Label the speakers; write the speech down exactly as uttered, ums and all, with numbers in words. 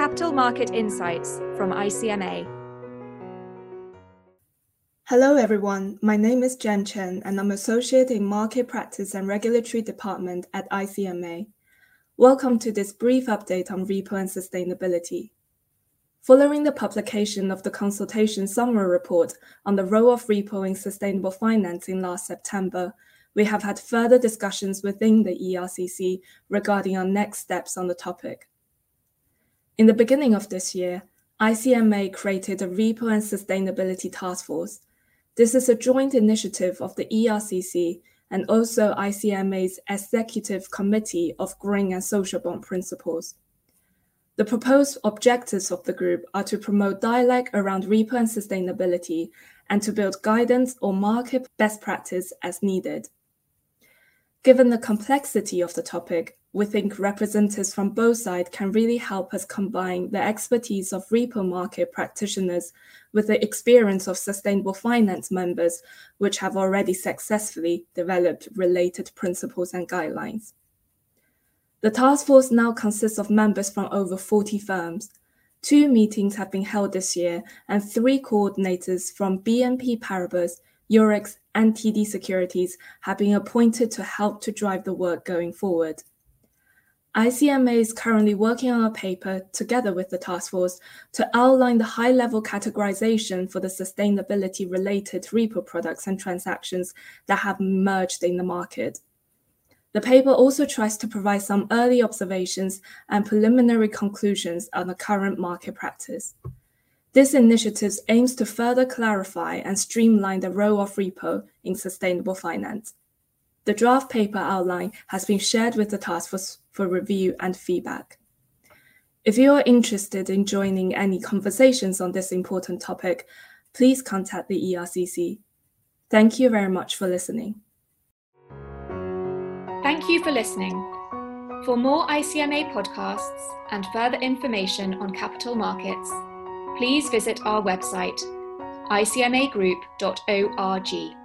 Speaker 1: Capital Market Insights from I C M A.
Speaker 2: Hello everyone, my name is Jen Chen and I'm Associate in Market Practice and Regulatory Department at I C M A. Welcome to this brief update on repo and sustainability. Following the publication of the consultation summary report on the role of repo in sustainable financing last September, we have had further discussions within the E R C C regarding our next steps on the topic. In the beginning of this year, I C M A created a Repo and Sustainability Task Force. This is a joint initiative of the E R C C and also I C M A's Executive Committee of Green and Social Bond Principles. The proposed objectives of the group are to promote dialogue around repo and sustainability and to build guidance or market best practice as needed. Given the complexity of the topic, we think representatives from both sides can really help us combine the expertise of repo market practitioners with the experience of sustainable finance members, which have already successfully developed related principles and guidelines. The task force now consists of members from over forty firms. Two meetings have been held this year, and three coordinators from B N P Paribas, Eurex, and T D Securities have been appointed to help to drive the work going forward. I C M A is currently working on a paper together with the task force to outline the high-level categorization for the sustainability-related repo products and transactions that have emerged in the market. The paper also tries to provide some early observations and preliminary conclusions on the current market practice. This initiative aims to further clarify and streamline the role of repo in sustainable finance. The draft paper outline has been shared with the task force for review and feedback. If you are interested in joining any conversations on this important topic, please contact the E R C C. Thank you very much for listening.
Speaker 1: Thank you for listening. For more I C M A podcasts and further information on capital markets, please visit our website, I C M A group dot org.